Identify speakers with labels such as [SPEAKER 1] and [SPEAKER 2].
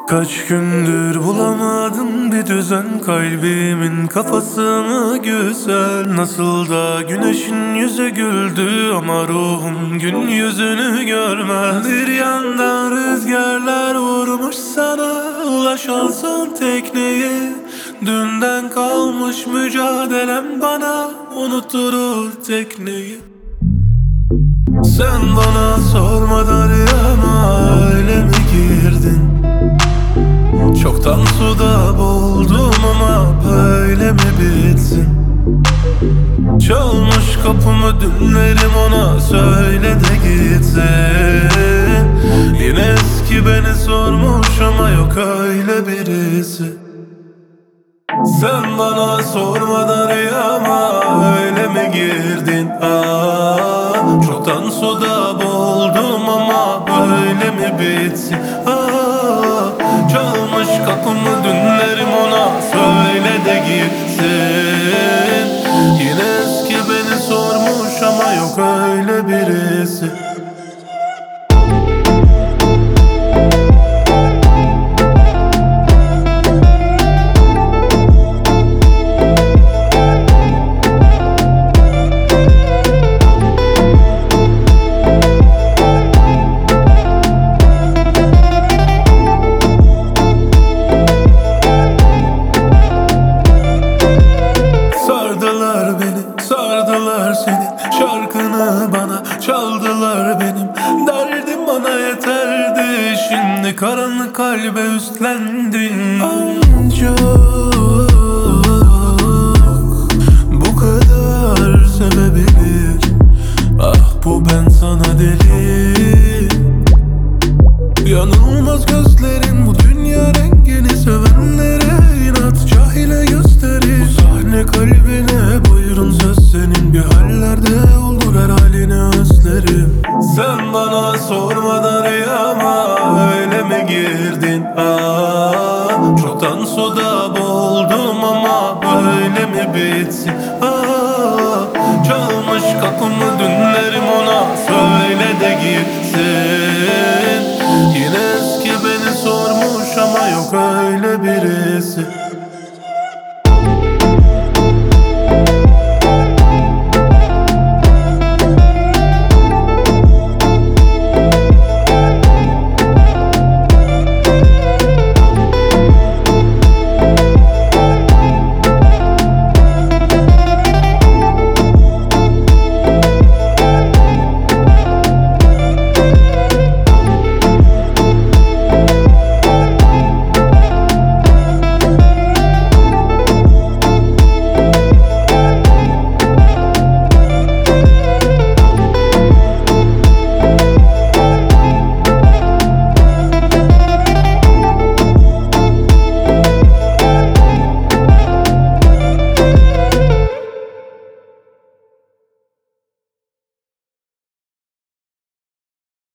[SPEAKER 1] Kaç gündür bulamadım bir düzen, kalbimin kafasını güzel. Nasıl da güneşin yüzü güldü ama ruhum gün yüzünü görmez. Bir yandan rüzgarlar vurmuş sana, ulaş alsan tekneyi. Dünden kalmış mücadelem bana unutturur tekneyi. Sen bana sormadan rüyama öyle mi girdin? Çoktan suda boğuldum ama böyle mi bitsin? Çalmış kapımı dünlerim, ona söyle de gitsin. Yine eski beni sormuş ama yok öyle birisi. Sen bana sormadan rüyama öyle mi girdin? Çoktan suda boğuldum ama böyle mi bitsin? Çalmış kapımı dünlerim, ona söyle de gitsin. Yine eski beni sormuş ama yok öyle birisi. Sardılar senin şarkını bana, çaldılar benim derdim bana yeterdi. Şimdi karanlık kalbe üstlendin. Ancak bu kadar sevebilir. Ah bu ben sana deli. Yanılmaz gözlerin, bu dünya rengini sevenlere inat, cahile gösterir. Bu sahne kalbine buyurun söz senin, bir hallerde olur her halini özlerim. Sen bana sormadan rüyama öyle mi girdin? Çoktan suda boğuldum ama böyle mi bitsin? Çalmış kapımı